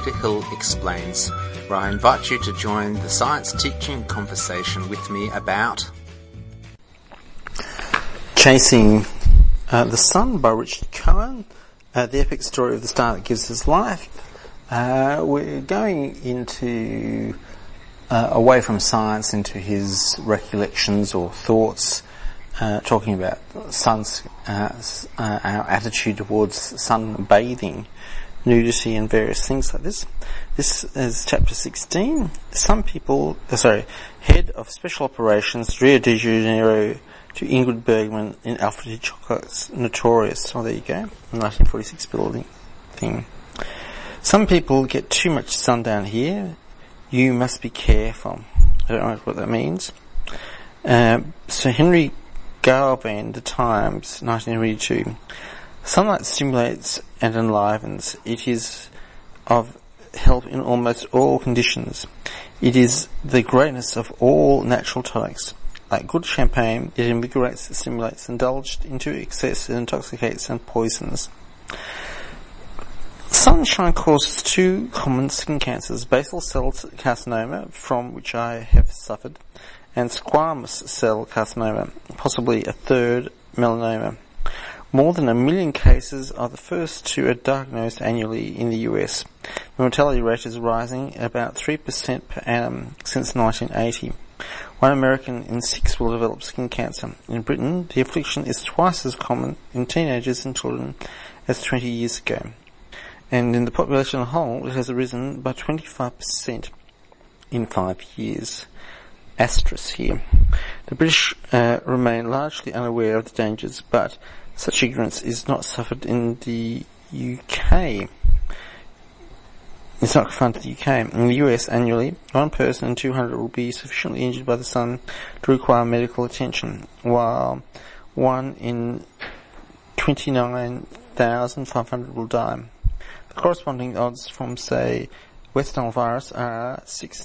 Dr. Hill Explains, where I invite you to join the science teaching conversation with me about Chasing the Sun by Richard Cohen, the epic story of the star that gives us life. We're going into away from science into his recollections or thoughts, talking about our attitude towards sunbathing, nudity and various things like this. This is chapter 16. Head of Special Operations, Rio de Janeiro to Ingrid Bergman in Alfred Hitchcock's Notorious. Oh, there you go. 1946 building thing. Some people get too much sun down here. You must be careful. I don't know what that means. So Henry Garvin, The Times, 1982. Sunlight stimulates and enlivens. It is of help in almost all conditions. It is the greatness of all natural tonics. Like good champagne, it invigorates, stimulates, indulged into excess, it intoxicates and poisons. Sunshine causes two common skin cancers, basal cell carcinoma, from which I have suffered, and squamous cell carcinoma, possibly a third, melanoma. More than 1 million cases of the first two are diagnosed annually in the US. The mortality rate is rising at about 3% per annum since 1980. 1 American in 6 will develop skin cancer. In Britain, the affliction is twice as common in teenagers and children as 20 years ago. And in the population as a whole, it has risen by 25% in 5 years. Asterisk here. The British remain largely unaware of the dangers, but such ignorance is not suffered in the UK. It's not confined to the UK. In the US, annually, 1 person in 200 will be sufficiently injured by the sun to require medical attention, while 1 in 29,500 will die. The corresponding odds from, say, West Nile virus are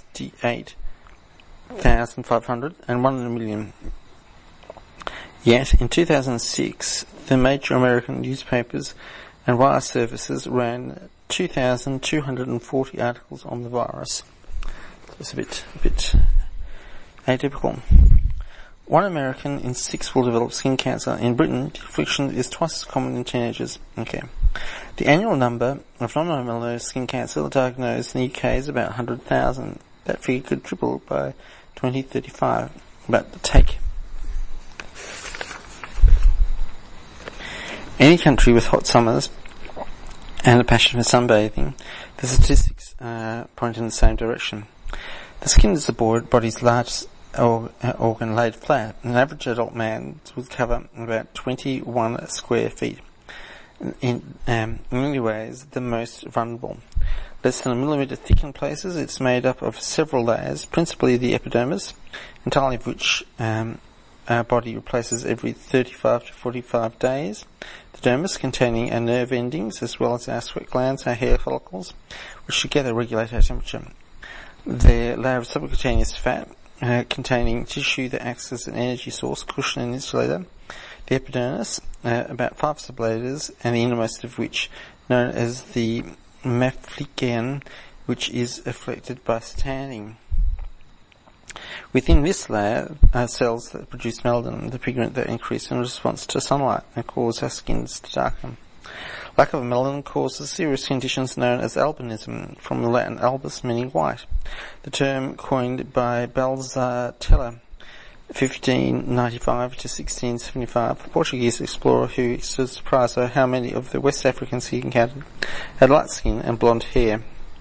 68,500 and 1 in a million. Yet, in 2006, the major American newspapers and wire services ran 2,240 articles on the virus. It's a bit atypical. 1 American in 6 will develop skin cancer. In Britain, the affliction is twice as common in teenagers. Okay. The annual number of non-melanoma skin cancer diagnosed in the UK is about 100,000. That figure could triple by 2035. But take any country with hot summers and a passion for sunbathing, the statistics point in the same direction. The skin is the body's largest organ laid flat. An average adult man would cover about 21 square feet. In many ways, the most vulnerable. Less than 1 millimeter thick in places, it's made up of several layers, principally the epidermis, entirely of which our body replaces every 35 to 45 days. The dermis, containing our nerve endings, as well as our sweat glands, our hair follicles, which together regulate our temperature. The layer of subcutaneous fat, containing tissue that acts as an energy source, cushion and insulator. The epidermis, about 5 sublayers, and the innermost of which, known as the mafflican, which is affected by tanning. Within this layer are cells that produce melanin, the pigment that increase in response to sunlight and cause our skins to darken. Lack of melanin causes serious conditions known as albinism, from the Latin albus meaning white. The term coined by Balzar Teller, 1595 to 1675, a Portuguese explorer who stood surprised by how many of the West Africans he encountered had light skin and blonde hair.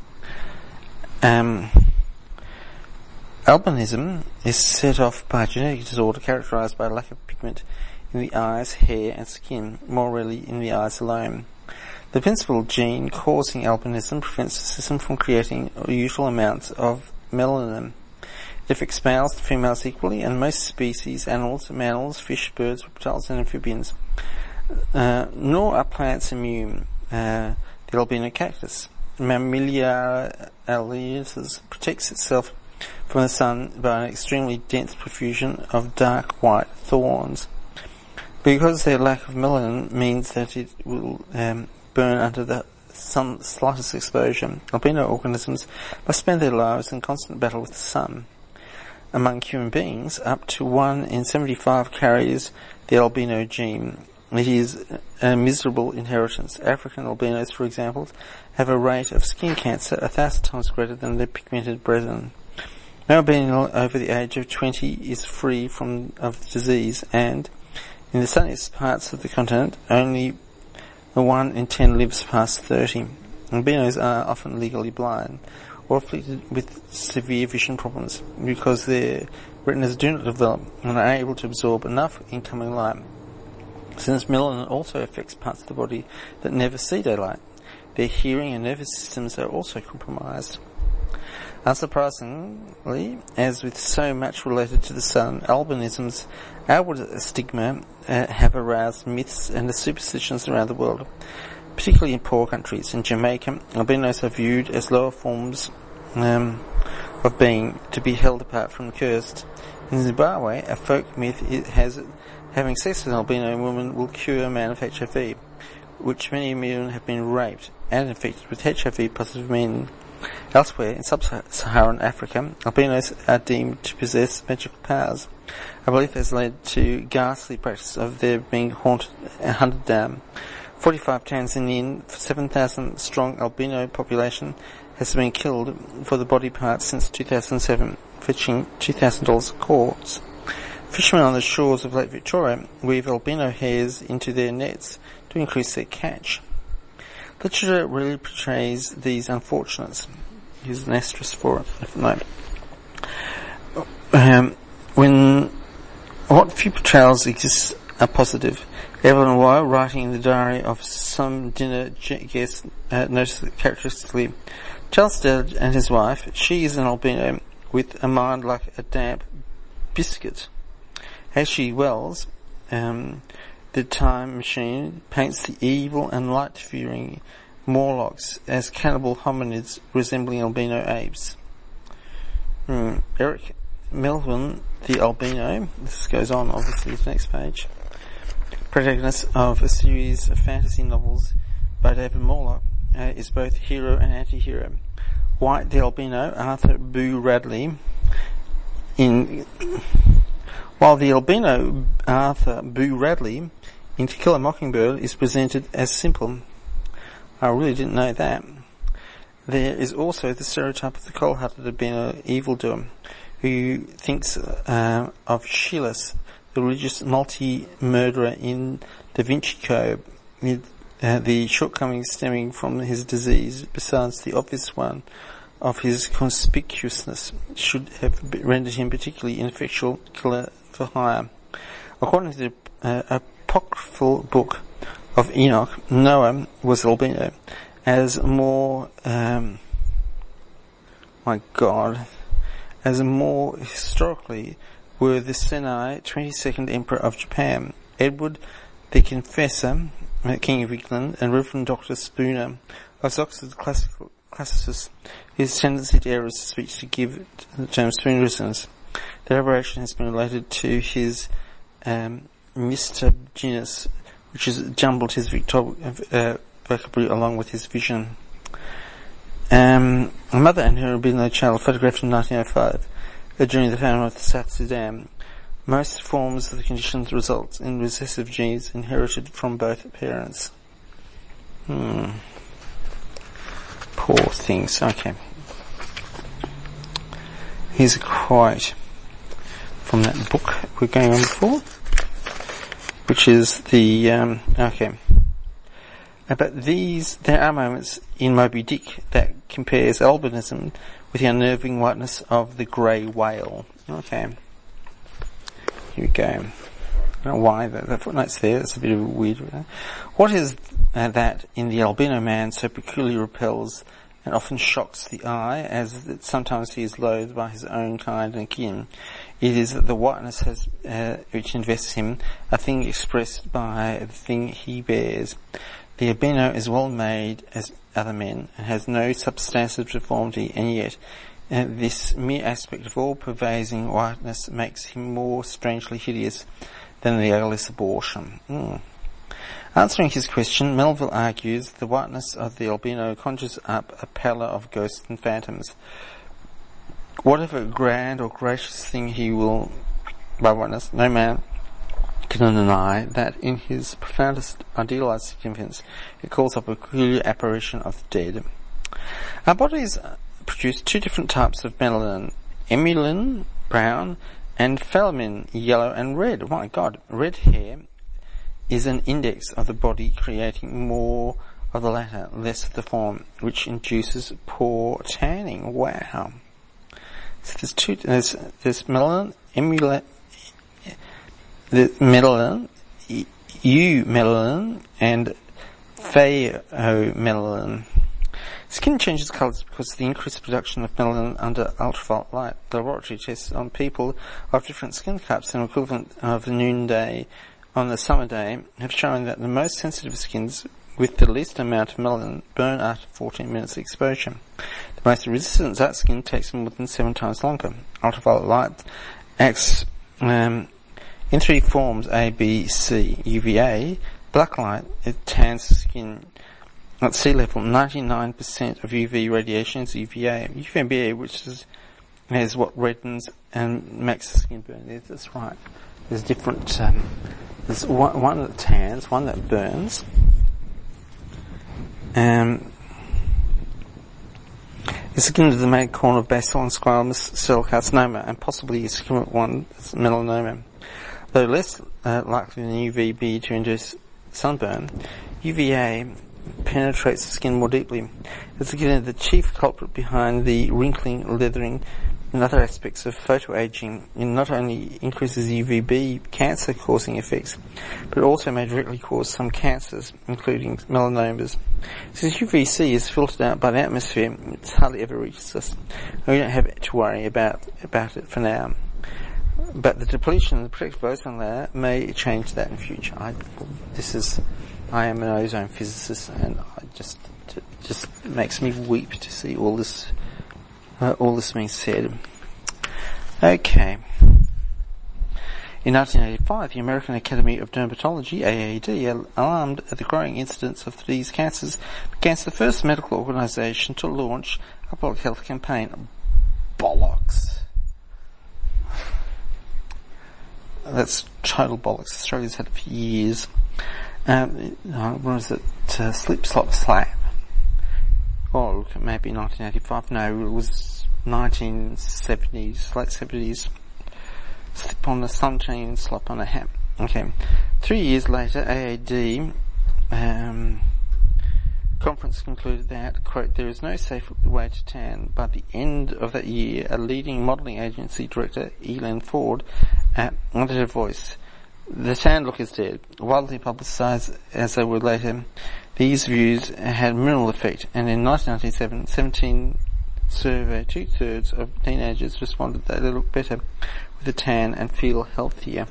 Albinism is set off by a genetic disorder characterized by a lack of pigment in the eyes, hair and skin, more rarely in the eyes alone. The principal gene causing albinism prevents the system from creating usual amounts of melanin. It affects males and females equally, and most species, animals, mammals, fish, birds, reptiles and amphibians. Nor are plants immune. The albino cactus, Mammillaria alliatus, protects itself from the sun by an extremely dense profusion of dark white thorns. Because their lack of melanin means that it will burn under the some slightest exposure, albino organisms must spend their lives in constant battle with the sun. Among human beings, up to 1 in 75 carries the albino gene. It is a miserable inheritance. African albinos, for example, have a rate of skin cancer 1,000 times greater than their pigmented brethren. No albino over the age of 20 is free of the disease, and in the sunniest parts of the continent, only 1 in 10 lives past 30. Albinos are often legally blind or afflicted with severe vision problems because their retinas do not develop and are able to absorb enough incoming light. Since melanin also affects parts of the body that never see daylight, their hearing and nervous systems are also compromised. Unsurprisingly, as with so much related to the sun, albinism's outward stigma have aroused myths and superstitions around the world, particularly in poor countries. In Jamaica, albinos are viewed as lower forms of being to be held apart from the cursed. In Zimbabwe, a folk myth has having sex with an albino woman will cure a man of HIV, which many men have been raped and infected with HIV-positive men. Elsewhere, in sub-Saharan Africa, albinos are deemed to possess magical powers. A belief has led to ghastly practice of their being hunted down. 45 Tanzanian 7,000 strong albino population has been killed for the body parts since 2007, fetching $2,000 a corpse. Fishermen on the shores of Lake Victoria weave albino hairs into their nets to increase their catch. Literature really portrays these unfortunates. Here's an asterisk for it. No. What few portrayals exist are positive. Evelyn Wyre, writing in the diary of some dinner guest, noticed that characteristically, Charles Dad and his wife, she is an albino with a mind like a damp biscuit. As she wells, the time machine paints the evil and light-fearing Morlocks as cannibal hominids resembling albino apes. Eric Melvin, the albino, this goes on obviously to the next page, protagonist of a series of fantasy novels by David Morlock, is both hero and anti-hero. White the albino, Arthur Boo Radley, while the albino Arthur Boo Radley in To Kill a Mockingbird is presented as simple. I really didn't know that. There is also the stereotype of the cold-hearted albino evildoer who thinks of Schillis, the religious multi-murderer in Da Vinci Code, with the shortcomings stemming from his disease, besides the obvious one of his conspicuousness, should have rendered him particularly ineffectual killer for hire. According to the apocryphal book of Enoch, Noah was albino, as more historically were the Senai 22nd Emperor of Japan, Edward the Confessor, King of England, and Reverend Dr. Spooner, of Oxford classicist, whose tendency to errors of speech to give the term Spoonerisms. The aberration has been related to his Mr. Genus, which has jumbled his vocabulary along with his vision. A mother and her albino child photographed in 1905 during the famine of South Sudan. Most forms of the condition result in recessive genes inherited from both parents. Poor things. Okay. Here's a quote from that book we're going on before, which is the, But there are moments in Moby Dick that compares albinism with the unnerving whiteness of the grey whale. Okay. Here we go. I don't know why the footnote's there. It's a bit of a weird. What is that in the albino man so peculiarly repels and often shocks the eye, as that sometimes he is loathed by his own kind and kin? It is that the whiteness has, which invests him, a thing expressed by the thing he bears. The albino is well made as other men, and has no substantive deformity, and yet this mere aspect of all-pervading whiteness makes him more strangely hideous than the ugliest abortion. Answering his question, Melville argues the whiteness of the albino conjures up a pallor of ghosts and phantoms. Whatever grand or gracious thing he will by whiteness, no man can deny that in his profoundest idealized significance it calls up a peculiar apparition of the dead. Our bodies produce two different types of melanin, emelin, brown, and phalamin, yellow and red. My God, red hair is an index of the body creating more of the latter, less of the former, which induces poor tanning. Wow. So there's melanin, melanin, eumelanin, and phaomelanin. Skin changes colours because of the increased production of melanin under ultraviolet light. Laboratory tests on people of different skin types and equivalent of the noonday on the summer day have shown that the most sensitive skins with the least amount of melanin burn after 14 minutes exposure. The most resistant dark skin takes more than 7 times longer. Ultraviolet light acts in 3 forms, A, B, C. UVA, black light, it tans the skin. At sea level, 99% of UV radiation is UVA. UVB, which is what reddens and makes the skin burn. That's right. There's different, there's one that tans, one that burns. The skin of the main corner of basal and squamous cell carcinoma, and possibly a squamous one, melanoma. Though less likely than UVB to induce sunburn, UVA penetrates the skin more deeply. It's again the chief culprit behind the wrinkling, leathering, and other aspects of photoaging. It not only increases UVB cancer-causing effects, but also may directly cause some cancers, including melanomas. Since UVC is filtered out by the atmosphere, it hardly ever reaches us. We don't have to worry about it for now. But the depletion of the protective ozone layer may change that in future. I am an ozone physicist, and it just makes me weep to see all this being said. Okay. In 1985, the American Academy of Dermatology, AAD, alarmed at the growing incidence of these cancers, became the first medical organisation to launch a public health campaign. Bollocks. That's total bollocks. Australia's had it for years. What was it? Slip, slop, slap. Oh, look, maybe 1985. No, it was 1970s, late 70s. Slip on the sunshine, slop on a hat. Okay. 3 years later, AAD conference concluded that, quote, there is no safe way to tan. By the end of that year, a leading modelling agency director, Elin Ford, wanted her voice. The tan look is dead. Widely publicised as they were later, these views had minimal effect, and in 1997, 17 survey, 2/3 of teenagers responded that they look better with a tan and feel healthier.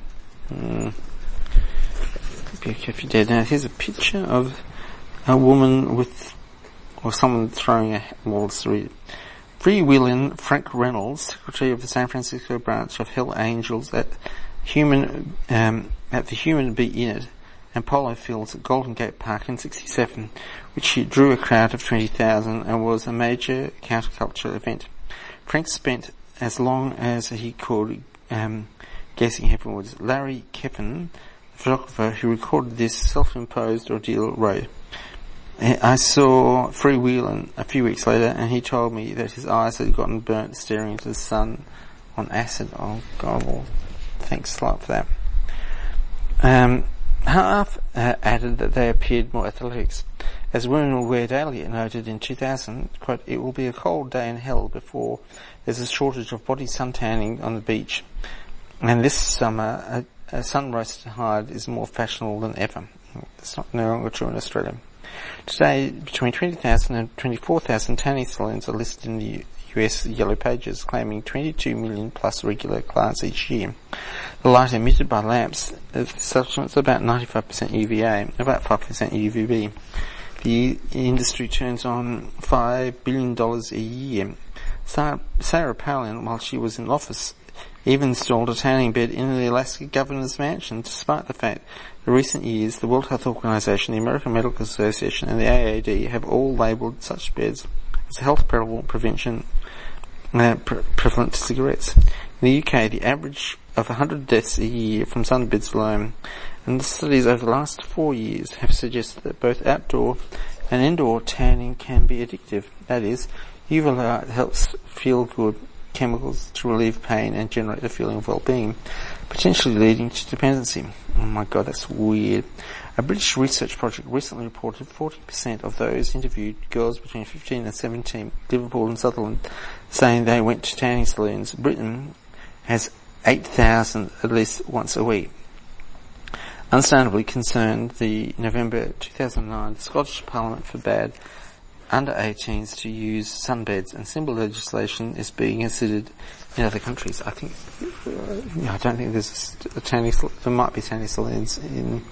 Be careful, dead. Now here's a picture of a woman or someone throwing a, well, let's read it. Freewheeling Frank Reynolds, secretary of the San Francisco branch of Hell Angels at the Human Be In It and Polo Fields at Golden Gate Park in 1967, which drew a crowd of 20,000 and was a major counterculture event. Frank spent as long as he could guessing heavenwards. Larry Keffin, the photographer who recorded this self-imposed ordeal, wrote, I saw Freewheeling a few weeks later, and he told me that his eyes had gotten burnt staring into the sun on acid. Oh God, well, thanks a lot for that. Half added that they appeared more athletics. As Women Will Wear Daily noted in 2000, quote, it will be a cold day in hell before there's a shortage of body suntanning on the beach. And this summer, a sun-roasted hide is more fashionable than ever. It's not no longer true in Australia. Today, between 20,000 and 24,000 tanning salons are listed in the US Yellow Pages, claiming 22 million plus regular clients each year. The light emitted by lamps is about 95% UVA, about 5% UVB. The industry turns on $5 billion a year. Sarah Palin, while she was in office, even installed a tanning bed in the Alaska governor's mansion, despite the fact In recent years, the World Health Organization, the American Medical Association and the AAD have all labelled such beds as a health prevalent prevalent to cigarettes. In the UK, the average of 100 deaths a year from sunbeds alone, and the studies over the last 4 years have suggested that both outdoor and indoor tanning can be addictive. That is, UV light helps feel good chemicals to relieve pain and generate a feeling of well-being, potentially leading to dependency. Oh my god, that's weird. A British research project recently reported 40% of those interviewed, girls between 15 and 17, Liverpool and Sutherland, saying they went to tanning saloons. Britain has 8,000 at least once a week. Understandably concerned, the November 2009 the Scottish Parliament forbade under 18s to use sunbeds, and similar legislation is being considered in other countries. I don't think there's a tanning. There might be tanning saloons in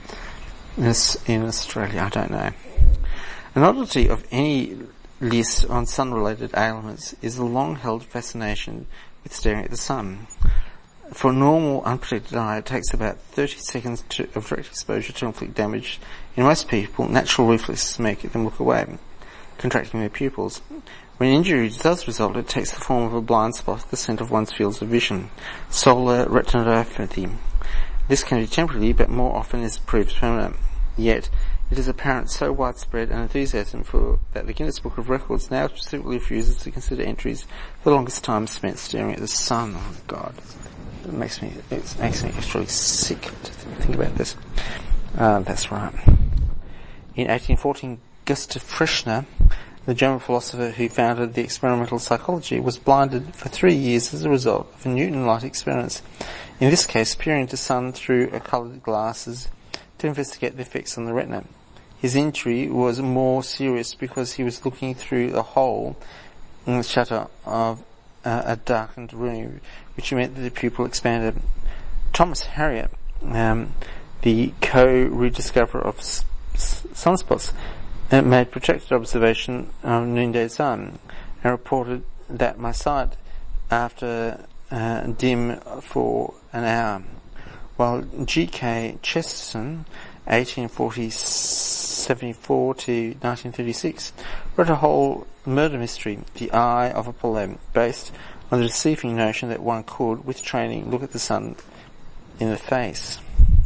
Australia. I don't know. An oddity of any list on sun-related ailments is the long-held fascination with staring at the sun. For a normal, unprotected eye, it takes about 30 seconds of direct exposure to inflict damage. In most people, natural reflexes make them look away, contracting their pupils. When injury does result, it takes the form of a blind spot at the centre of one's fields of vision, solar retinopathy. This can be temporary, but more often is proved permanent. Yet, it is apparent so widespread an enthusiasm for that the Guinness Book of Records now specifically refuses to consider entries for the longest time spent staring at the sun. Oh God. It makes me actually sick to think about this. That's right. In 1814, Gustav Fechner, the German philosopher who founded the experimental psychology, was blinded for 3 years as a result of a Newton-like experiment. In this case, peering into the sun through coloured glasses to investigate the effects on the retina. His injury was more serious because he was looking through a hole in the shutter of a darkened room, which meant that the pupil expanded. Thomas Harriot, the co-rediscoverer of sunspots, made protracted observation of noonday sun and reported that my sight after dim for an hour, while G.K. Chesterton, 1874 to 1936, wrote a whole murder mystery, The Eye of Apollo, based on the deceiving notion that one could, with training, look at the sun in the face.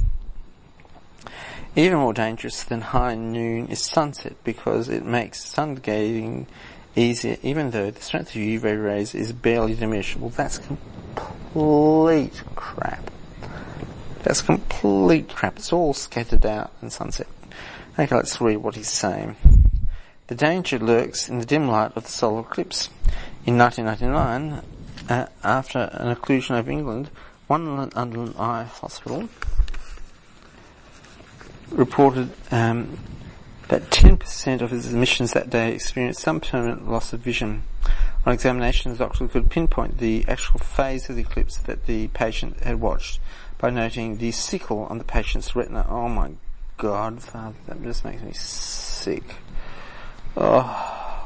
Even more dangerous than high noon is sunset, because it makes sun gazing easier, even though the strength of UV rays is barely diminished. Well, that's complete crap. That's complete crap. It's all scattered out in sunset. Okay, let's read what he's saying. The danger lurks in the dim light of the solar eclipse. In 1999, after an occlusion over England, one London eye hospital reported that 10% of his admissions that day experienced some permanent loss of vision. On examination, the doctor could pinpoint the actual phase of the eclipse that the patient had watched by noting the sickle on the patient's retina. Oh my God, Father, that just makes me sick. Oh.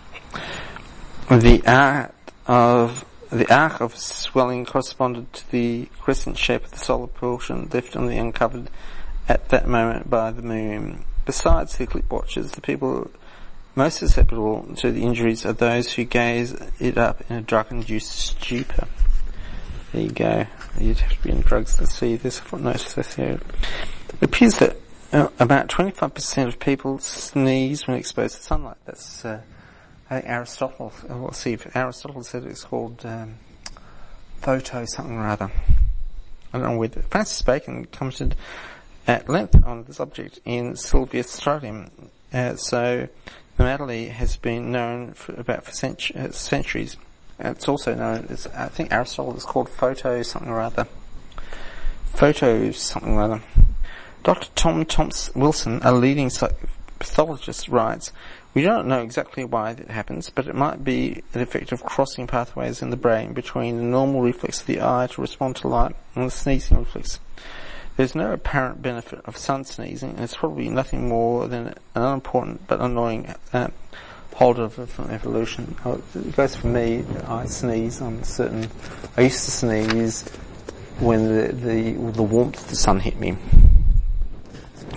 The arc of swelling corresponded to the crescent shape of the solar portion left on the uncovered at that moment by the moon. Besides the eclipse watchers, the people most susceptible to the injuries are those who gaze it up in a drug-induced stupor. There you go. You'd have to be in drugs to see this footnote associated. It appears that about 25% of people sneeze when exposed to sunlight. That's, I think Aristotle, we'll see if Aristotle said it's called, photo something or other. I don't know whether, Francis Bacon commented at length on the subject in Sylvia Stradium. So the malady has been known for centuries. It's also known as, I think Aristotle is called photo something or other. Photo something or other. Dr. Tom Wilson, a leading pathologist, writes, "We don't know exactly why that happens, but it might be an effect of crossing pathways in the brain between the normal reflex of the eye to respond to light and the sneezing reflex. There's no apparent benefit of sun sneezing, and it's probably nothing more than an unimportant but annoying holder from evolution." It goes for me. I sneeze on certain. I used to sneeze when the warmth of the sun hit me.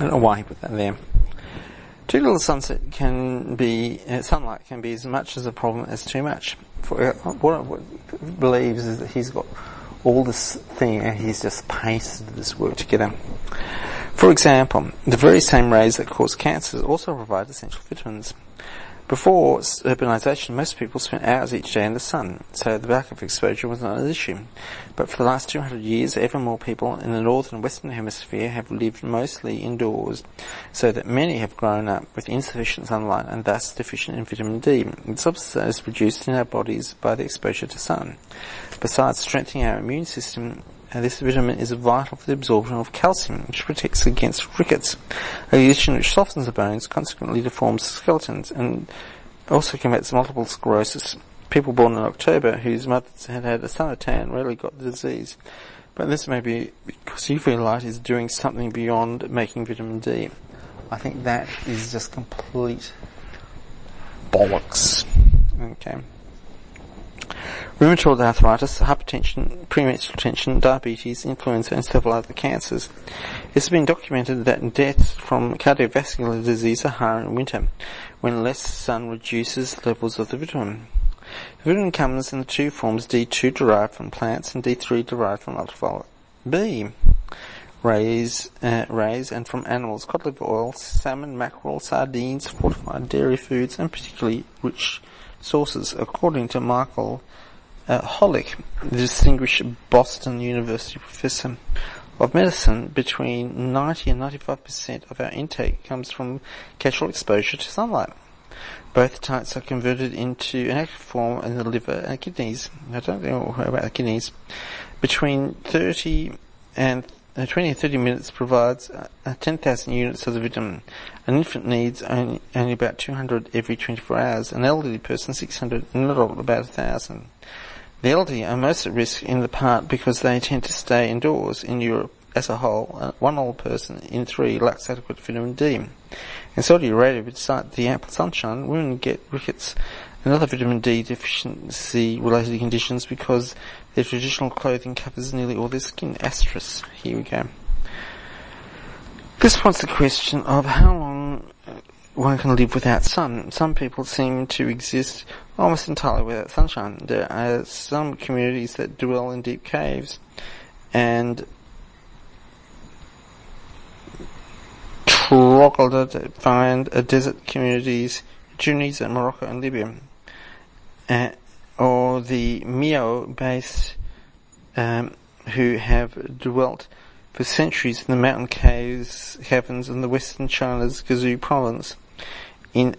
don't know why he put that there. Too little sunlight can be as much as a problem as too much. What I believes is that he's got all this thing and he's just pasted this work together. For example, the very same rays that cause cancers also provide essential vitamins. Before urbanisation, most people spent hours each day in the sun, so the lack of exposure was not an issue. But for the last 200 years, ever more people in the northern and western hemisphere have lived mostly indoors, so that many have grown up with insufficient sunlight and thus deficient in vitamin D. The substance is produced in our bodies by the exposure to sun. Besides strengthening our immune system, this vitamin is vital for the absorption of calcium, which protects against rickets, a condition which softens the bones, consequently deforms skeletons, and also combats multiple sclerosis. People born in October whose mothers had had a summer tan rarely got the disease. But this may be because UV light is doing something beyond making vitamin D. I think that is just complete bollocks. Okay. Rheumatoid arthritis, hypertension, premenstrual tension, diabetes, influenza and several other cancers. It's been documented that deaths from cardiovascular disease are higher in winter, when less sun reduces levels of the vitamin. The vitamin comes in the two forms D2 derived from plants and D3 derived from ultraviolet B rays and from animals, cod liver oil, salmon, mackerel, sardines, fortified dairy foods and particularly rich sources, according to Michael Holick, the distinguished Boston University professor of medicine. Between 90 and 95% of our intake comes from casual exposure to sunlight. Both types are converted into an active form in the liver and kidneys. I don't know about the kidneys. Between 20 and 30 minutes provides 10,000 units of the vitamin. An infant needs only about 200 every 24 hours. An elderly person 600, and an adult about 1,000. The elderly are most at risk in the part because they tend to stay indoors. In Europe as a whole, one old person in 3 lacks adequate vitamin D. In Saudi Arabia, despite the ample sunshine, women get rickets and other vitamin D deficiency related conditions because their traditional clothing covers nearly all their skin. Asterisk. Here we go. This points the question of how long one can live without sun. Some people seem to exist almost entirely without sunshine. There are some communities that dwell in deep caves and troglodyte find desert communities, Tunisia, Morocco and Libya, or the Miao-based who have dwelt for centuries in the mountain caverns in the western China's Guizhou province. In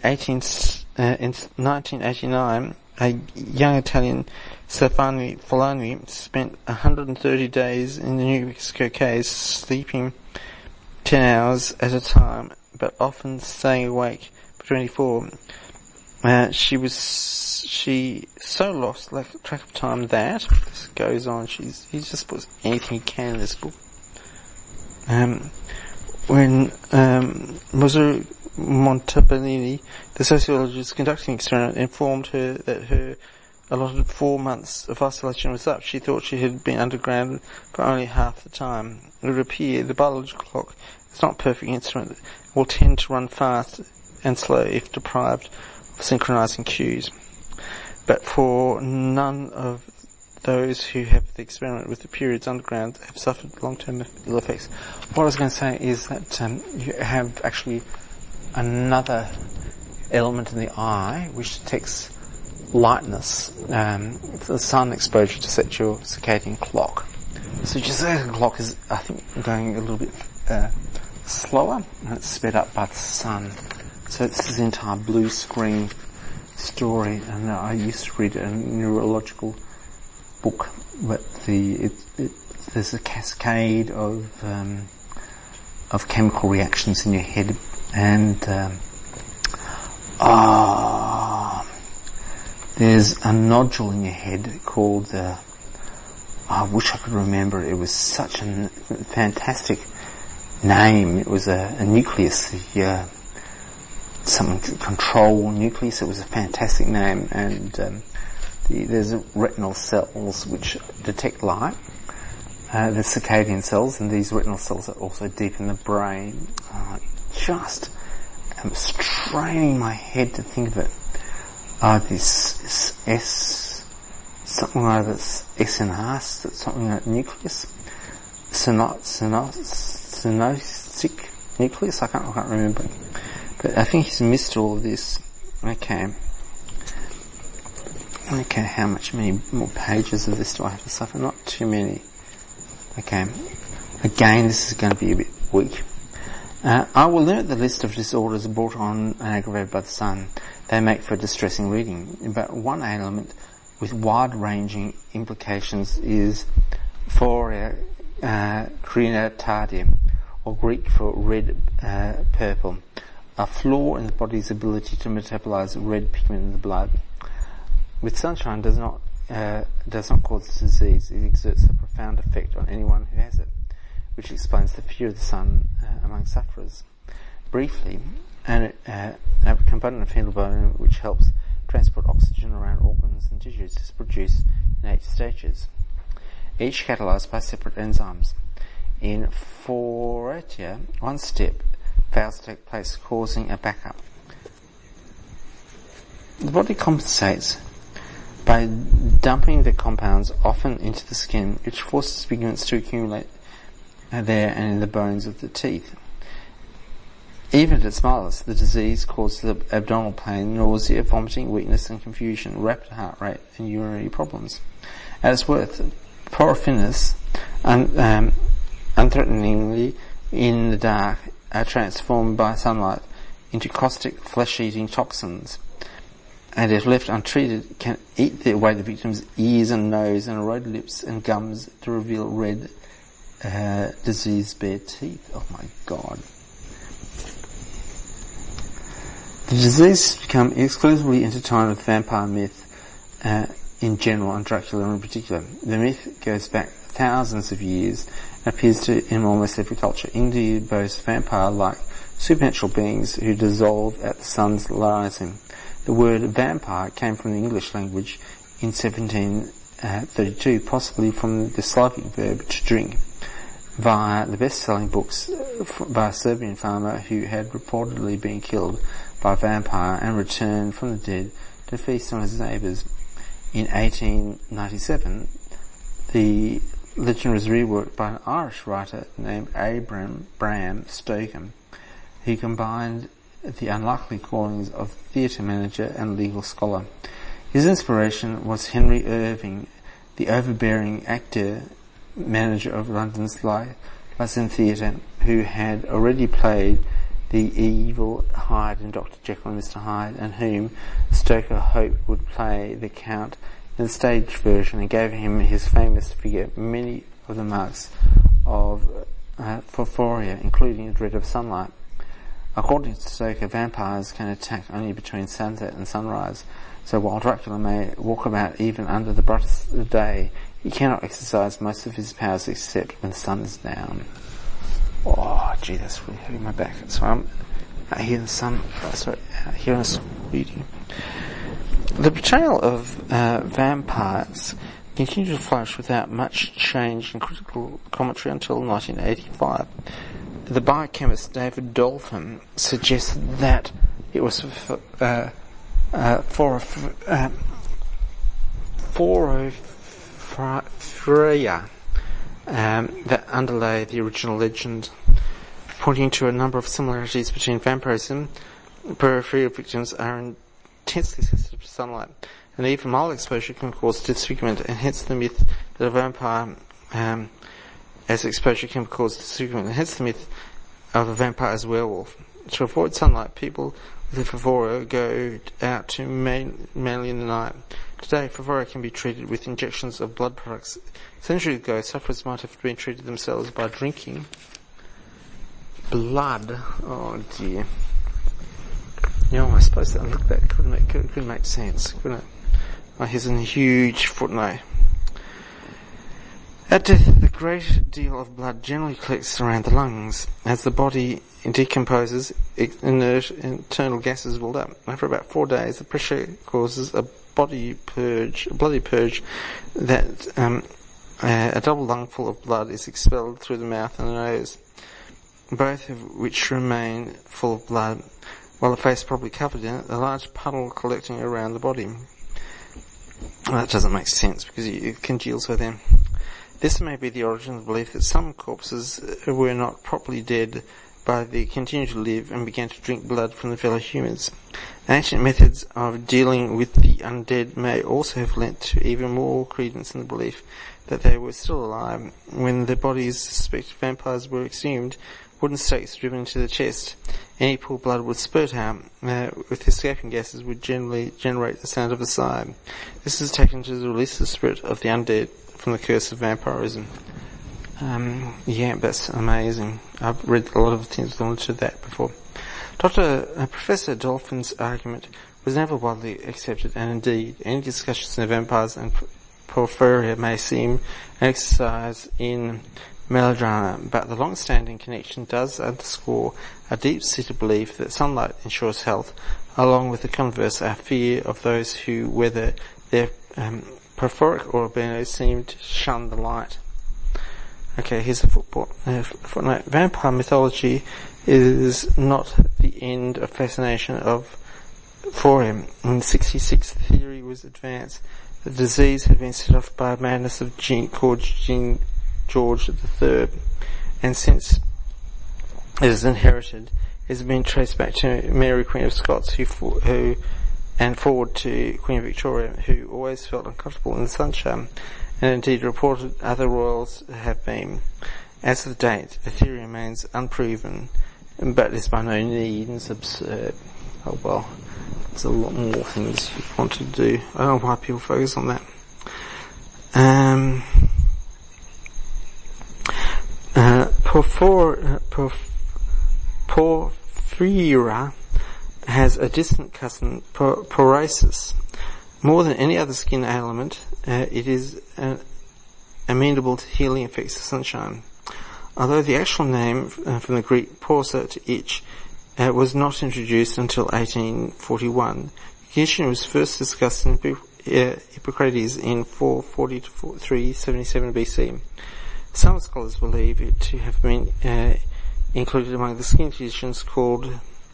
1989, a young Italian, Stefano Folani, spent 130 days in the New Mexico caves, sleeping 10 hours at a time, but often staying awake for 24. She so lost track of time that this goes on. He just puts anything he can in this book. When Masaru Montalbani, the sociologist conducting the experiment, informed her that her allotted 4 months of isolation was up, she thought she had been underground for only half the time. It would appear the biological clock is not a perfect instrument. It will tend to run fast and slow if deprived of synchronizing cues. But for none of those who have the experiment with the periods underground have suffered long-term ill effects. What I was going to say is that you have actually another element in the eye which detects lightness, the sun exposure to set your circadian clock. So your circadian clock is, I think, going a little bit slower, and it's sped up by the sun. So it's this entire blue screen story, and I used to read a neurological book, but there's a cascade of chemical reactions in your head, and there's a nodule in your head called I wish I could remember it. It was such a fantastic name. It was a nucleus, something control nucleus. It was a fantastic name, and there's retinal cells which detect light, the circadian cells, and these retinal cells are also deep in the brain. I just am straining my head to think of it. This S, something like this, SNR, something like nucleus, synaptic nucleus, I can't remember. But I think he's missed all of this. Okay, how many more pages of this do I have to suffer? Not too many. Okay, again, this is going to be a bit weak. I will limit the list of disorders brought on and aggravated by the sun. They make for distressing reading, but one element with wide-ranging implications is phoria crinatardia, or Greek for red purple, a flaw in the body's ability to metabolize red pigment in the blood. With sunshine does not cause disease. It exerts a profound effect on anyone who has it, which explains the fear of the sun among sufferers. Briefly, a component of hemoglobin which helps transport oxygen around organs and tissues is produced in 8 stages, each catalyzed by separate enzymes. In phoretia, one step fails to take place, causing a backup. The body compensates by dumping the compounds often into the skin, which forces pigments to accumulate there and in the bones of the teeth. Even at its mildest, the disease causes abdominal pain, nausea, vomiting, weakness and confusion, rapid heart rate and urinary problems. At its worst, porphyrinus, unthreateningly in the dark, are transformed by sunlight into caustic, flesh-eating toxins, and if left untreated, can eat away the victim's ears and nose and erode lips and gums to reveal red, disease-bare teeth. Oh my God. The disease has become exclusively intertwined with vampire myth in general and Dracula in particular. The myth goes back thousands of years and appears in almost every culture. India boasts vampire-like supernatural beings who dissolve at the sun's rising. The word vampire came from the English language in 1732, possibly from the Slavic verb to drink, via the best-selling books by a Serbian farmer who had reportedly been killed by a vampire and returned from the dead to feast on his neighbours. In 1897, the legend was reworked by an Irish writer named Bram Stoker, who combined the unlikely callings of theatre manager and legal scholar. His inspiration was Henry Irving, the overbearing actor manager of London's Lyceum Theatre, who had already played the evil Hyde in Dr. Jekyll and Mr. Hyde, and whom Stoker hoped would play the Count in the stage version, and gave him his famous figure many of the marks of phoria, including the dread of sunlight. According to Stoker, vampires can attack only between sunset and sunrise, so while Dracula may walk about even under the brightest of day, he cannot exercise most of his powers except when the sun is down. Oh, gee, that's really hurting my back. So I'm out here in the sun, out here in the sun reading. The portrayal of vampires continued to flourish without much change in critical commentary until 1985. The biochemist David Dolphin suggested that it was phoria that underlay the original legend, pointing to a number of similarities between vampirism. Peripheral victims are intensely sensitive to sunlight, and even mild exposure can cause disfigurement, and hence the myth that a vampire as exposure can cause disfigurement, and hence the myth of a vampire as a werewolf. To avoid sunlight, people with phoria go out to mainly in the night. Today, phoria can be treated with injections of blood products. Centuries ago, sufferers might have been treated themselves by drinking blood. Oh dear. I suppose that could make sense, couldn't it? Oh, here's a huge footnote. At death, the great deal of blood generally collects around the lungs. As the body decomposes, inert internal gases build up. After about 4 days, the pressure causes a bloody purge that a double lungful of blood is expelled through the mouth and the nose, both of which remain full of blood, while the face probably covered in it, a large puddle collecting around the body. Well, that doesn't make sense because it congeals within. This may be the origin of the belief that some corpses were not properly dead, but they continued to live and began to drink blood from the fellow humans. Ancient methods of dealing with the undead may also have lent to even more credence in the belief that they were still alive. When the bodies of suspected vampires were exhumed, wooden stakes driven into the chest, any poor blood would spurt out, with escaping gases would generally generate the sound of a sigh. This is taken to release the spirit of the undead from the curse of vampirism. Yeah, that's amazing. I've read a lot of things on to that before. Professor Dolphin's argument was never widely accepted, and indeed, any discussions of vampires and porphyria may seem an exercise in melodrama, but the long-standing connection does underscore a deep-seated belief that sunlight ensures health, along with the converse, our fear of those who, whether they're porphyric or albino, seem to shun the light. Okay, here's a footnote. Vampire mythology is not the end of fascination for him. In 1966, the theory was advanced that the disease had been set off by a madness of King George III, and since it is inherited, it has been traced back to Mary, Queen of Scots, and forward to Queen Victoria, who always felt uncomfortable in the sunshine, and indeed reported other royals have been. As of date, the theory remains unproven, but is by no means absurd. Oh well, there's a lot more things you want to do. I don't know why people focus on that. Porphyria has a distant cousin, psoriasis. More than any other skin ailment, it is amenable to healing effects of sunshine. Although the actual name from the Greek porsa, to itch, was not introduced until 1841, the condition was first discussed in Hippocrates in 440 to 377 BC. Some scholars believe it to have been included among the skin conditions called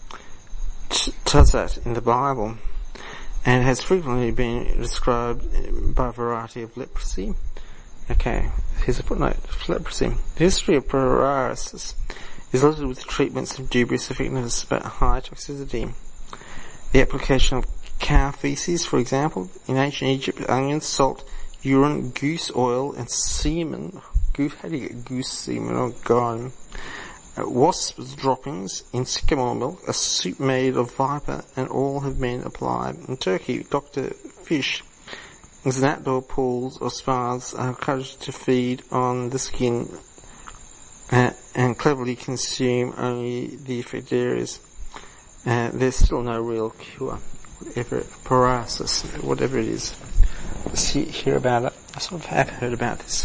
tuzat in the Bible, and has frequently been described by a variety of leprosy. Okay, here's a footnote. Leprosy. The history of psoriasis is littered with treatments of dubious effectiveness but high toxicity. The application of cow feces, for example, in ancient Egypt, onions, salt, urine, goose oil, and semen. How do you get goose semen? Oh god. Wasps' droppings in sycamore milk, a soup made of viper, and all have been applied. In Turkey, Dr. Fish in outdoor pools or spas are encouraged to feed on the skin and cleverly consume only the affected areas. There's still no real cure, whatever it is. Let's hear about it. I sort of have heard about this.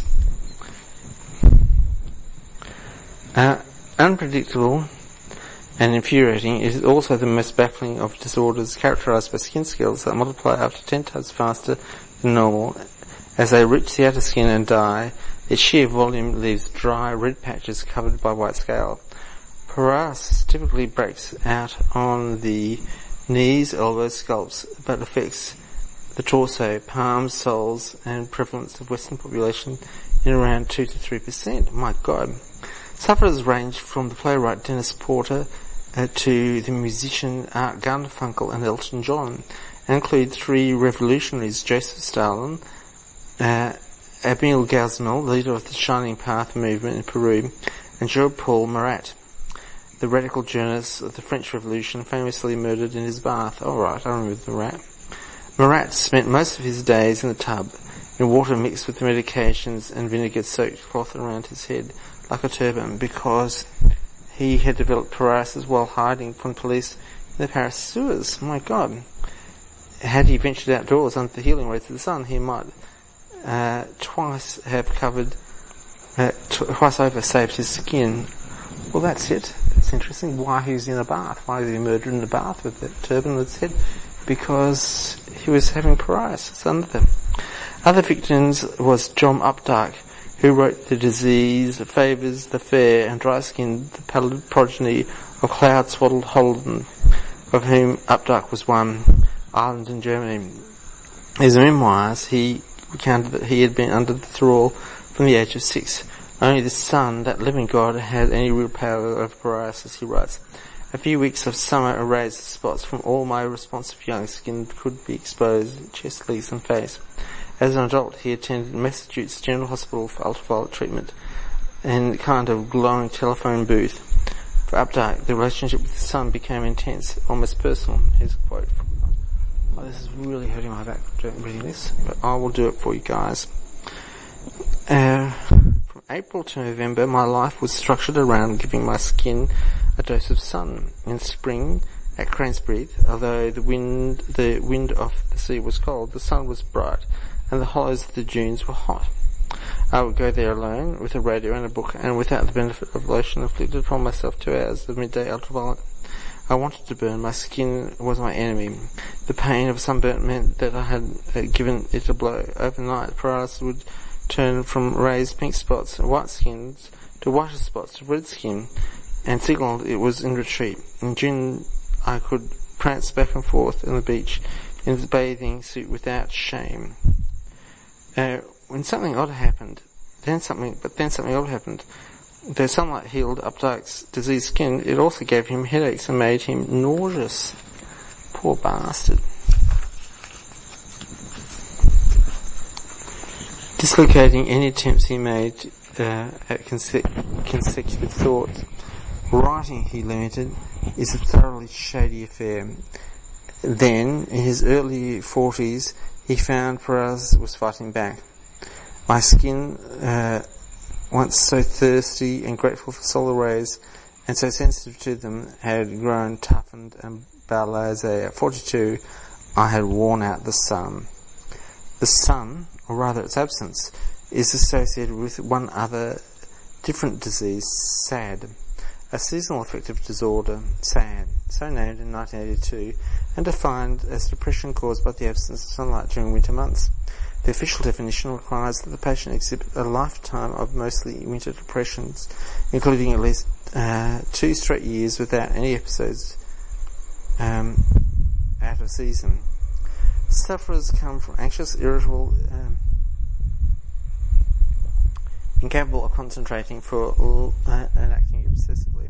Unpredictable and infuriating is also the most baffling of disorders, characterized by skin scales that multiply up to 10 times faster than normal. As they reach the outer skin and die, its sheer volume leaves dry red patches covered by white scale. Psoriasis typically breaks out on the knees, elbows, scalps, but affects the torso, palms, soles, and prevalence of Western population in around 2 to 3%. My God. Sufferers range from the playwright Dennis Porter to the musician Art Garfunkel and Elton John, and include three revolutionaries: Joseph Stalin, Emile Gouzenot, leader of the Shining Path movement in Peru, and Jean-Paul Marat, the radical journalist of the French Revolution, famously murdered in his bath. All right, I remember the Marat. Marat spent most of his days in the tub, in water mixed with the medications and vinegar-soaked cloth around his head, like a turban, because he had developed psoriasis while hiding from police in the Paris sewers. My God. Had he ventured outdoors under the healing rays of the sun, he might twice over saved his skin. Well, that's it. That's interesting. Why he was in a bath? Why was he murdered in a bath with that turban on his head? Because he was having psoriasis under them. Other victims was John Updike, who wrote The Disease, Favours the Fair, and Dry-Skinned, the pallid progeny of cloud-swaddled Holden, of whom Updike was one, Ireland and Germany. In his memoirs, he recounted that he had been under the thrall from the age of 6. Only the sun, that living God, had any real power over psoriasis, he writes. A few weeks of summer erased the spots from all my responsive young skin could be exposed, chest, legs and face. As an adult, he attended Massachusetts General Hospital for ultraviolet treatment in a kind of glowing telephone booth. For Updike, the relationship with the sun became intense, almost personal. Here's a quote. This is really hurting my back reading this, but I will do it for you guys. From April to November, my life was structured around giving my skin a dose of sun. In spring, at Cranesbreed, although the wind off the sea was cold, the sun was bright, and the hollows of the dunes were hot. I would go there alone, with a radio and a book, and without the benefit of lotion, inflicted upon myself 2 hours of midday ultraviolet. I wanted to burn. My skin was my enemy. The pain of sunburn meant that I had given it a blow. Overnight, paralysis would turn from raised pink spots, white skins, to whiter spots, to red skin, and signalled it was in retreat. In June, I could prance back and forth on the beach in the bathing suit without shame. When something odd happened, then something odd happened. Though sunlight healed Updike's diseased skin, it also gave him headaches and made him nauseous. Poor bastard. Dislocating any attempts he made at consecutive thoughts. Writing, he lamented, is a thoroughly shady affair. Then, in his early 40s, he found paralysis was fighting back. My skin, once so thirsty and grateful for solar rays, and so sensitive to them, had grown toughened and blasé. At 42, I had worn out the sun. The sun, or rather its absence, is associated with one other different disease, SAD, a seasonal affective disorder, SAD, so named in 1982, and defined as depression caused by the absence of sunlight during winter months. The official definition requires that the patient exhibit a lifetime of mostly winter depressions, including at least 2 straight years without any episodes out of season. Sufferers come from anxious, irritable, incapable of concentrating and acting obsessively,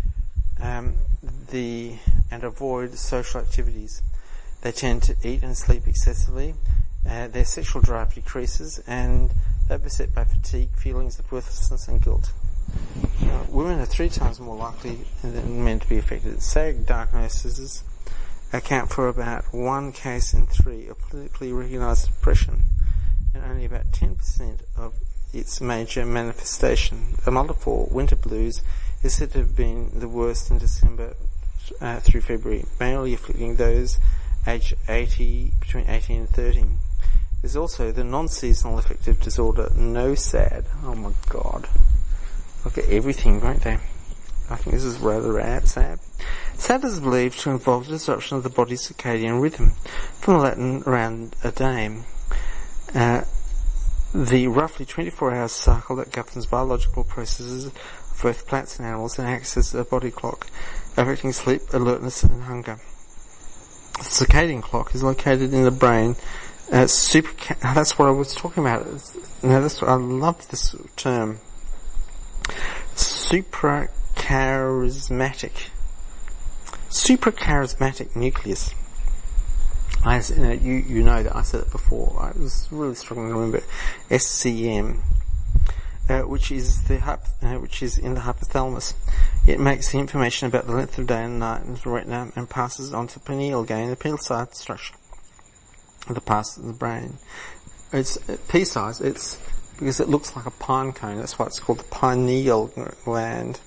and avoid social activities. They tend to eat and sleep excessively. Their sexual drive decreases, and they're beset by fatigue, feelings of worthlessness and guilt. Women are 3 times more likely than men to be affected. SAD diagnoses account for about 1 case in 3 of politically recognised depression, and only about 10% of its major manifestation. The multiple winter blues is said to have been the worst in December through February, mainly afflicting those aged between 18 and 30. There's also the non-seasonal affective disorder, NOSAD. Oh my god. Look at everything, won't they? I think this is rather sad. SAD is believed to involve the disruption of the body's circadian rhythm, from the Latin around a day. The roughly 24-hour cycle that governs biological processes of both plants and animals and acts as a body clock, affecting sleep, alertness and hunger. The circadian clock is located in the brain. That's what I was talking about. I love this term. Suprachiasmatic nucleus. You know that I said it before. I was really struggling to remember. SCM, which is in the hypothalamus. It makes the information about the length of day and night in the retina and passes on to pineal gland, the pineal side structure of the parts of the brain. It's pea-sized. It's because it looks like a pine cone. That's why it's called the pineal gland.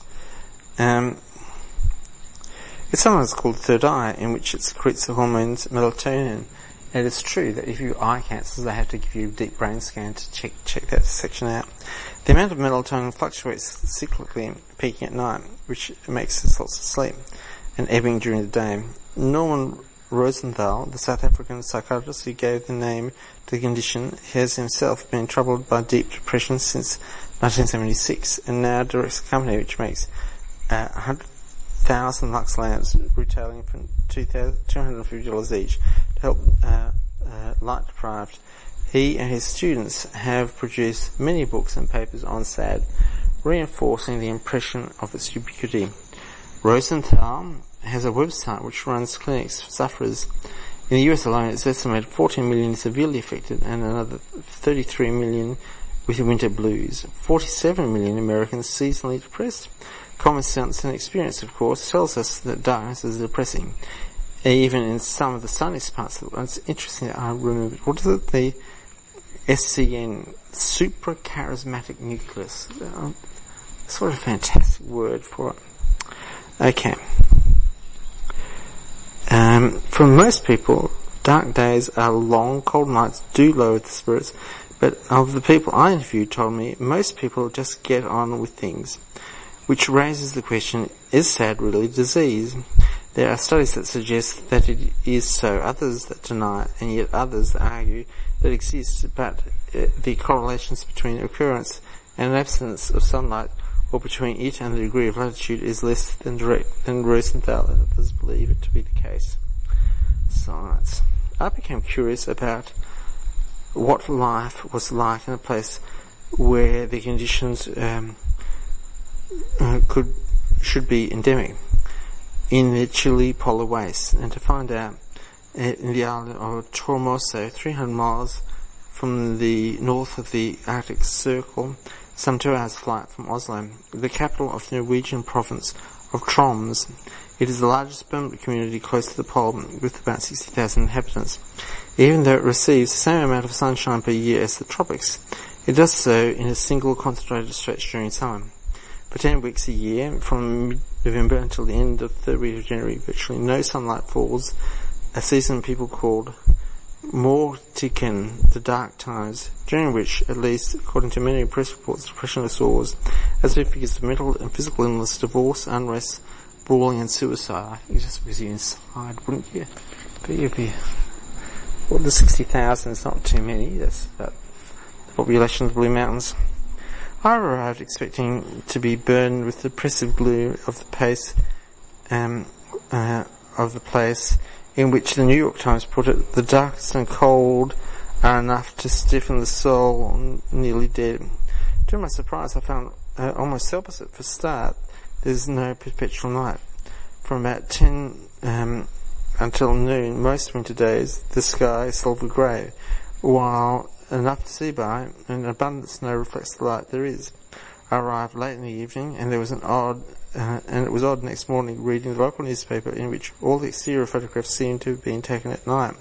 It's sometimes called the third eye, in which it secretes the hormones melatonin. And it's true that if you have eye cancers, they have to give you a deep brain scan to check that section out. The amount of melatonin fluctuates cyclically, peaking at night, which makes us lots of sleep, and ebbing during the day. Norman Rosenthal, the South African psychiatrist who gave the name to the condition, has himself been troubled by deep depression since 1976 and now directs a company which makes 100,000 lux lamps retailing from $250 each to help light deprived. He and his students have produced many books and papers on SAD, reinforcing the impression of its ubiquity. Rosenthal has a website which runs clinics for sufferers. In the US alone, it's estimated 14 million severely affected and another 33 million with winter blues. 47 million Americans seasonally depressed. Common sense and experience, of course, tells us that darkness is depressing, even in some of the sunniest parts of the world. It's interesting that I remembered. What is it? The SCN, supracharismatic nucleus. Sort of a fantastic word for it. Okay. For most people, dark days are long, cold nights do lower the spirits, but of the people I interviewed told me most people just get on with things, which raises the question, is SAD really disease? There are studies that suggest that it is so, others that deny it, and yet others argue that it exists, but the correlations between occurrence and an absence of sunlight or between it and the degree of latitude is less than direct than Rosenthal and others believe it to be the case. Science. I became curious about what life was like in a place where the conditions should be endemic, in the Chile polar wastes, and to find out in the island of Tormoso, 300 miles from the north of the Arctic Circle, some 2 hours flight from Oslo, the capital of the Norwegian province of Troms. It is the largest permanent community close to the pole, with about 60,000 inhabitants. Even though it receives the same amount of sunshine per year as the tropics, it does so in a single concentrated stretch during summer. For 10 weeks a year, from mid-November until the end of the week of January, virtually no sunlight falls, a season people called Mortiken, the dark times, during which, at least according to many press reports, depression soars, as if because of mental and physical illness, divorce, unrest, brawling and suicide. I think just because you're inside, wouldn't you? But you'd be... Well, the 60,000 is not too many. That's about the population of the Blue Mountains. I arrived expecting to be burned with the oppressive gloom of the place in which the New York Times put it, the darkness and cold are enough to stiffen the soul nearly dead. To my surprise, I found almost the opposite. For a start, there's no perpetual night. From about 10 until noon, most winter days, the sky is silver grey, while enough to see by, and abundant snow reflects the light there is. I arrived late in the evening, and there was it was odd next morning reading the local newspaper in which all the exterior photographs seemed to have been taken at night.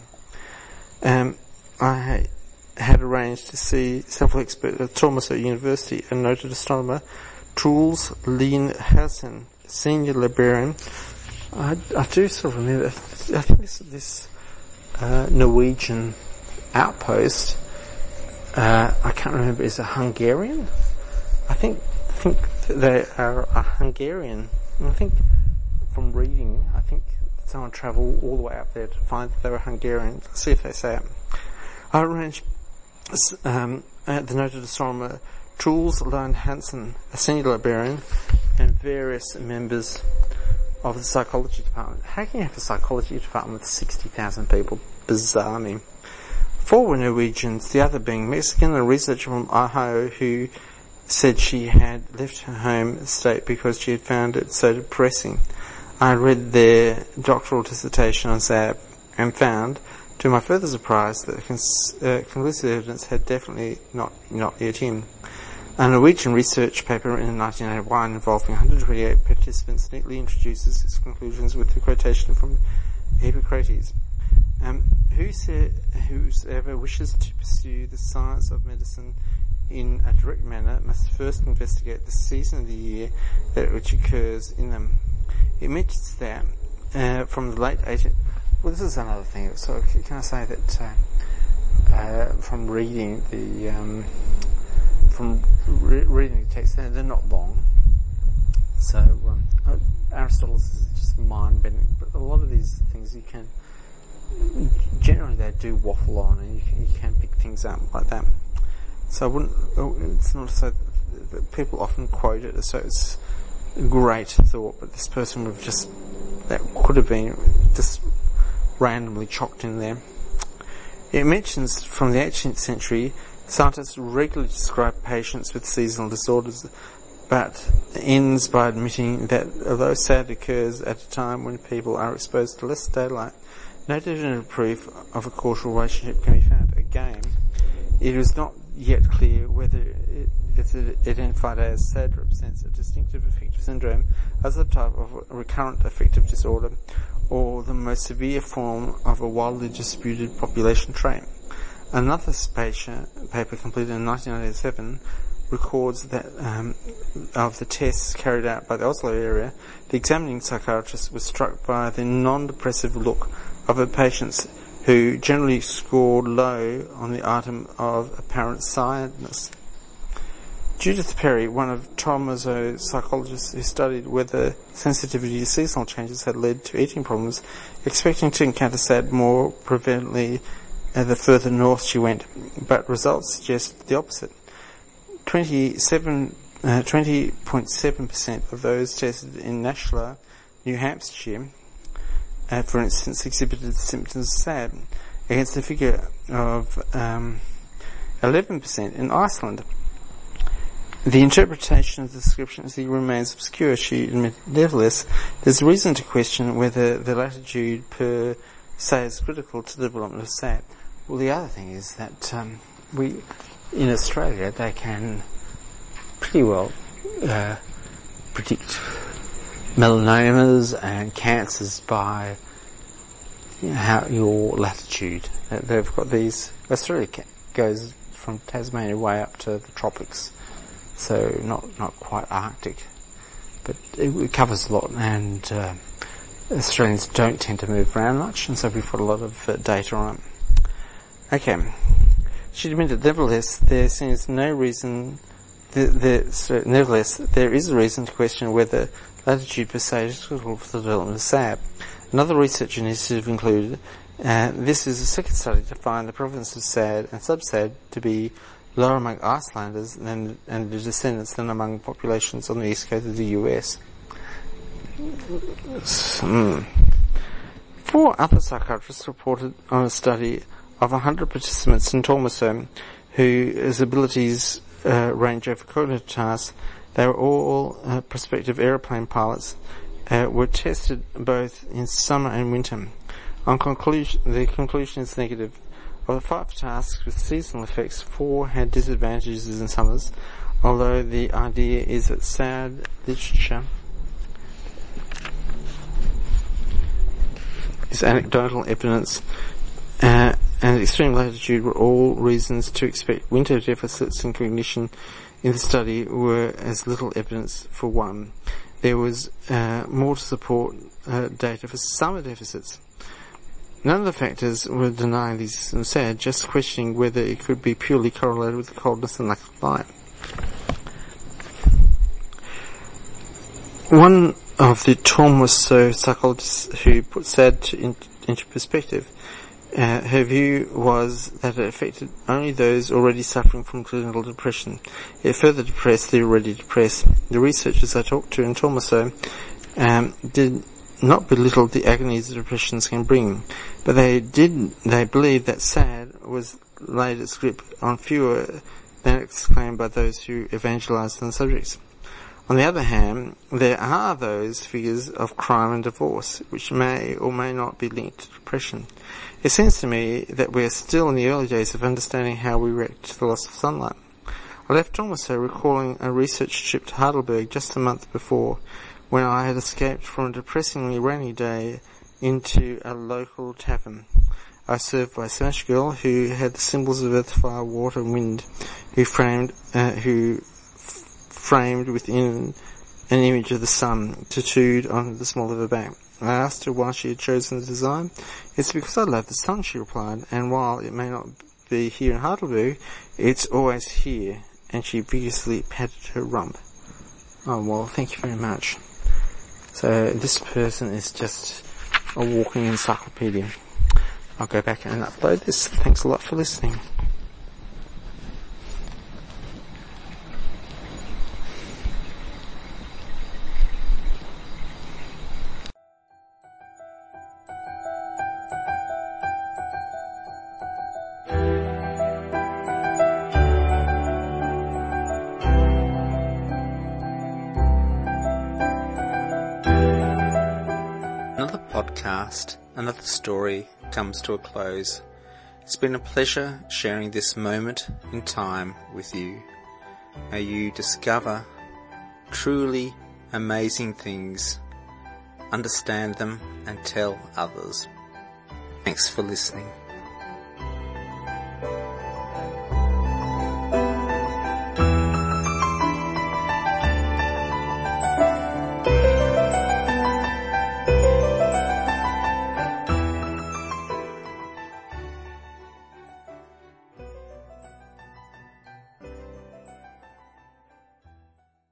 I had arranged to see several experts at Tormoso University, a noted astronomer, Truls Lien-Hansen, senior librarian. I do sort of remember, I think this Norwegian outpost, I can't remember, is a Hungarian? I think they are a Hungarian. And I think from reading, I think someone travelled all the way up there to find that they were Hungarian. Let's see if they say it. I arranged the noted astronomer Truls Lien-Hansen, a senior librarian, and various members of the psychology department. How can you have a psychology department with 60,000 people? Bizarre me. 4 were Norwegians, the other being Mexican, a researcher from Ohio who said she had left her home state because she had found it so depressing. I read their doctoral dissertation on SAD and found, to my further surprise, that conclusive evidence had definitely not yet in. A Norwegian research paper written in 1981 involving 128 participants neatly introduces its conclusions with the quotation from Hippocrates. Whosoever wishes to pursue the science of medicine in a direct manner must first investigate the season of the year that which occurs in them. It mentions that from the late 18th... Well, this is another thing. So can I say that from reading the... reading the text, they're not long. So Aristotle's is just mind-bending, but a lot of these things you can generally they do waffle on, and you can pick things up like that. So I wouldn't. It's not so that people often quote it as so it's a great thought, but this person would have just, that could have been just randomly chalked in there. It mentions from the 18th century, scientists regularly describe patients with seasonal disorders, but ends by admitting that although SAD occurs at a time when people are exposed to less daylight, no definitive proof of a causal relationship can be found. Again, it is not yet clear whether it's identified as SAD represents a distinctive affective syndrome as a type of a recurrent affective disorder, or the most severe form of a wildly distributed population trait. Another paper completed in 1987 records that of the tests carried out by the Oslo area, the examining psychiatrist was struck by the non-depressive look of her patients, who generally scored low on the item of apparent sadness. Judith Perry, one of Tommaso's psychologists who studied whether sensitivity to seasonal changes had led to eating problems, expecting to encounter SAD more prevalently the further north she went, but results suggest the opposite. 20.7% of those tested in Nashua, New Hampshire, for instance, exhibited symptoms of SAD, against a figure of 11% in Iceland. The interpretation of the discrepancy remains obscure, she admitted. Nevertheless, there's reason to question whether the latitude per se is critical to the development of SAD. Well, the other thing is that in Australia, they can pretty well predict melanomas and cancers by your latitude. They've got these. Australia goes from Tasmania way up to the tropics, so not quite Arctic, but it covers a lot, and Australians don't tend to move around much, and so we've got a lot of data on it. Okay. She admitted, nevertheless, there seems no reason. Nevertheless, there is a reason to question whether latitude per se is critical for the development of SAD. Another research initiative included. This is a second study to find the prevalence of SAD and sub-SAD to be lower among Icelanders and the descendants than among populations on the east coast of the US. 4 other psychiatrists reported on a study of 100 participants in Tommaso whose abilities range over cognitive tasks. They were all prospective aeroplane pilots, were tested both in summer and winter. The conclusion is negative. Of the 5 tasks with seasonal effects, 4 had disadvantages in summers, although the idea is that SAD literature is anecdotal evidence, and extreme latitude were all reasons to expect winter deficits in cognition in the study were as little evidence for one. There was more to support data for summer deficits. None of the factors were denying the existence of SAD, just questioning whether it could be purely correlated with the coldness and lack of light. One of the Tommaso psychologists who put SAD into perspective, her view was that it affected only those already suffering from clinical depression. It further depressed the already depressed. The researchers I talked to in Tommaso did not belittle the agonies that depressions can bring, but they believed that SAD was laid its grip on fewer than exclaimed by those who evangelized the subjects. On the other hand, there are those figures of crime and divorce, which may or may not be linked to depression. It seems to me that we are still in the early days of understanding how we react to the loss of sunlight. I left Tommaso recalling a research trip to Heidelberg just a month before, when I had escaped from a depressingly rainy day into a local tavern. I was served by a Spanish girl who had the symbols of earth, fire, water, and wind, who framed within an image of the sun tattooed on the small of her back. I asked her why she had chosen the design. It's because I love the sun, she replied, and while it may not be here in Heidelberg, it's always here, and she vigorously patted her rump. Oh, well, thank you very much. So this person is just a walking encyclopedia. I'll go back and upload this. Thanks a lot for listening. Another podcast, another story comes to a close. It's been a pleasure sharing this moment in time with you. May you discover truly amazing things, understand them and tell others. Thanks for listening.